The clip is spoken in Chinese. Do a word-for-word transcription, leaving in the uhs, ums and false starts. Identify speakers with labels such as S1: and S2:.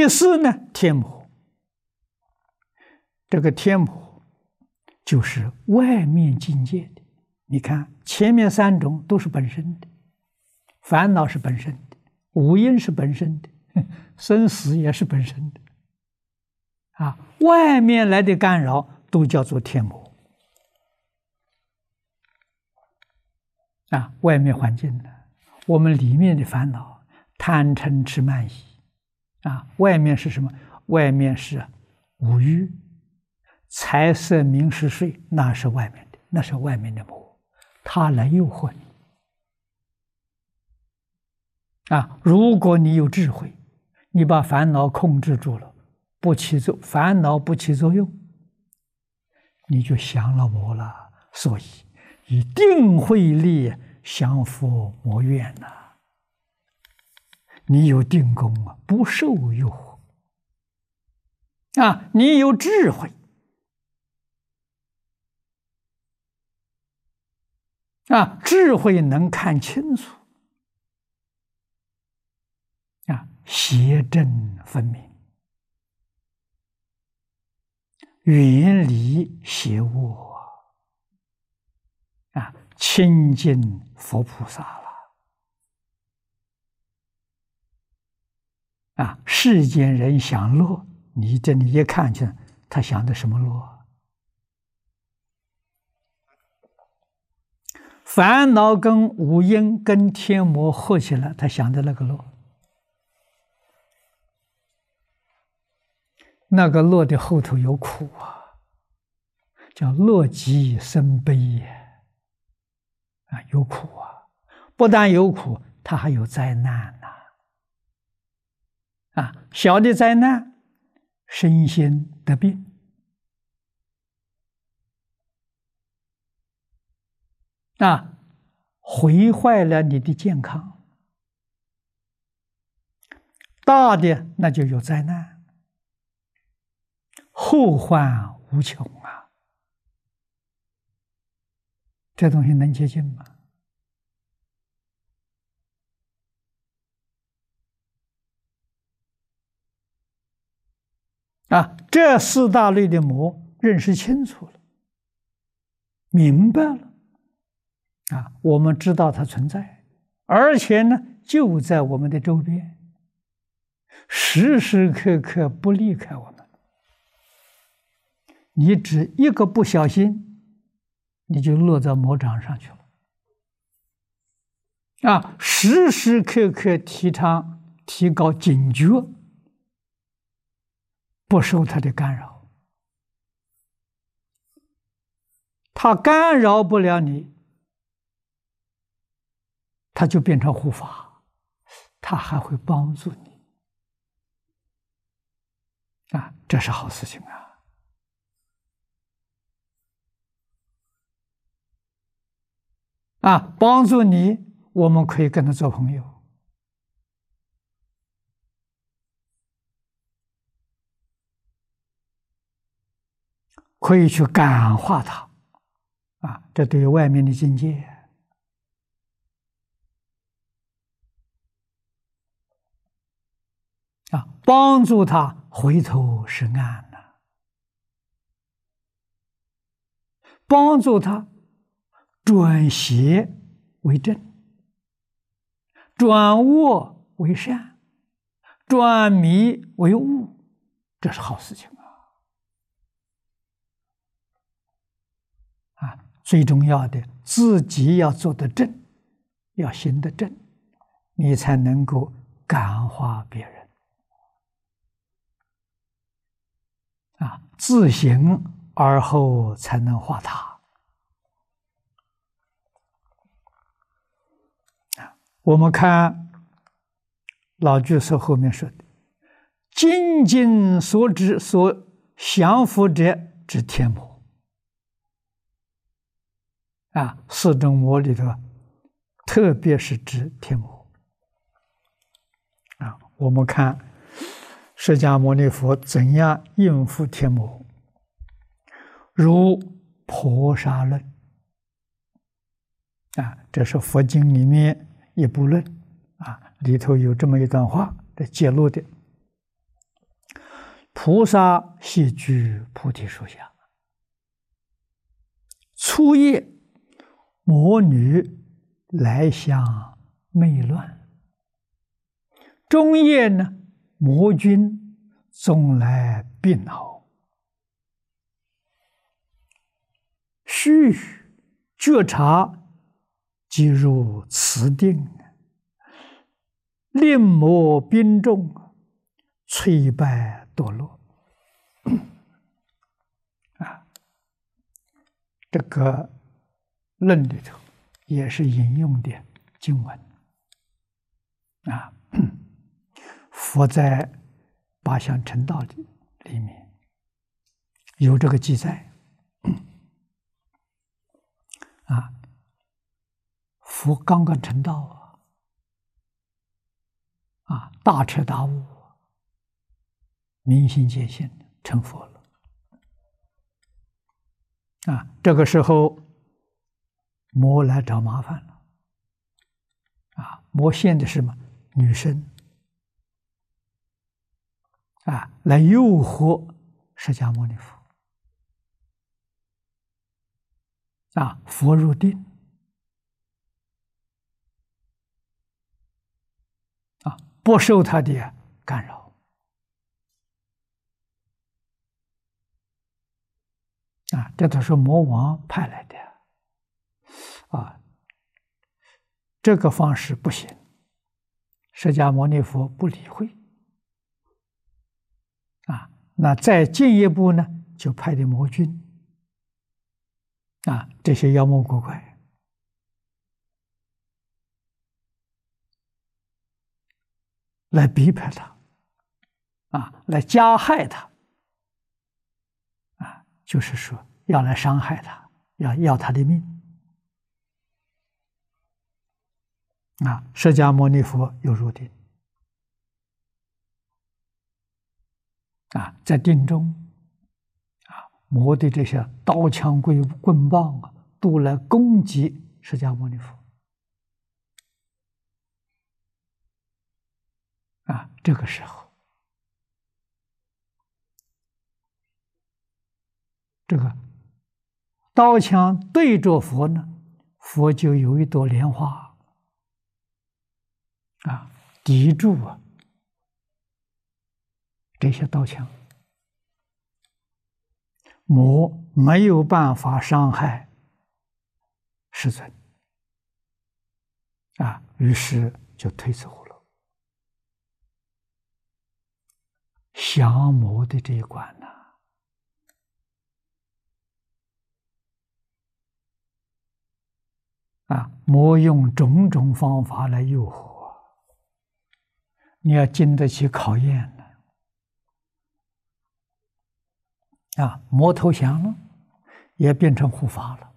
S1: 第四呢，天魔。这个天魔就是外面境界的。你看前面三种都是本身的，烦恼是本身的，五阴是本身的，生死也是本身的。啊，外面来的干扰都叫做天魔。啊，外面环境呢，我们里面的烦恼，贪嗔痴慢疑。啊，外面是什么？外面是五欲、财色名食睡，那是外面的，那是外面的魔，它来诱惑你。啊，如果你有智慧，你把烦恼控制住了，不起作烦恼不起作用，你就降了魔了。所以以定慧力降伏魔怨呐、啊。你有定功啊，不受诱惑啊！你有智慧啊，智慧能看清楚啊，邪正分明，远离邪恶啊，亲近佛菩萨了。啊，世间人享乐，你这里一看见，他想的什么乐？烦恼跟五阴跟天魔合起来，他想的那个乐，那个乐的后头有苦啊，叫乐极生悲也。啊，有苦啊，不但有苦，他还有灾难呐、啊。啊，小的灾难，身心得病，啊，毁坏了你的健康；大的那就有灾难，后患无穷啊！这东西能接近吗？啊，这四大类的魔认识清楚了，明白了，啊，我们知道它存在，而且呢，就在我们的周边，时时刻刻不离开我们。你只一个不小心，你就落到魔掌上去了。啊，时时刻刻提倡提高警觉，不受它的干扰。它干扰不了你，它就变成护法，它还会帮助你。啊，这是好事情啊！啊，帮助你，我们可以跟他做朋友。可以去感化他，啊，这对于外面的境界，啊，帮助他回头是岸呐、啊，帮助他转邪为正，转恶为善，转迷为悟，这是好事情啊！啊，最重要的，自己要做得正，要行得正，你才能够感化别人。啊，自行而后才能化他。啊，我们看老居士后面说的：“精进所指所降伏者，指天魔。”啊，四种魔里头，特别是指天魔。啊，我们看释迦牟尼佛怎样应付天魔，如婆沙论。啊，这是佛经里面一部论，啊，里头有这么一段话的揭露的。 菩萨悉居菩提树下。初夜，魔女来相媚乱；中夜呢，魔君总来病恼。须臾觉察，即入此定，令魔兵众，摧败堕落。啊，这个论里头也是引用的经文啊。佛在八相成道里里面有这个记载啊。佛刚刚成道啊，啊，大彻大悟，明心见性，成佛了啊。这个时候，魔来找麻烦了啊。魔现的是什么？女生啊，来诱惑释迦牟尼佛啊。佛入定啊，不受他的干扰啊。这都是魔王派来的啊。这个方式不行，释迦牟尼佛不理会啊。那再进一步呢，就派的魔君啊，这些妖魔鬼怪来逼迫他啊，来加害他啊，就是说要来伤害他，要要他的命啊。释迦牟尼佛又入定啊，在定中啊，魔的这些刀枪棍棍棒啊，都来攻击释迦牟尼佛啊。这个时候，这个刀枪对着佛呢，佛就有一朵莲花啊，抵住啊这些刀枪，魔没有办法伤害世尊啊，于是就退走了。降魔的这一关呢，啊，魔用种种方法来诱惑，你要经得起考验呢。啊，魔投降了，也变成护法了。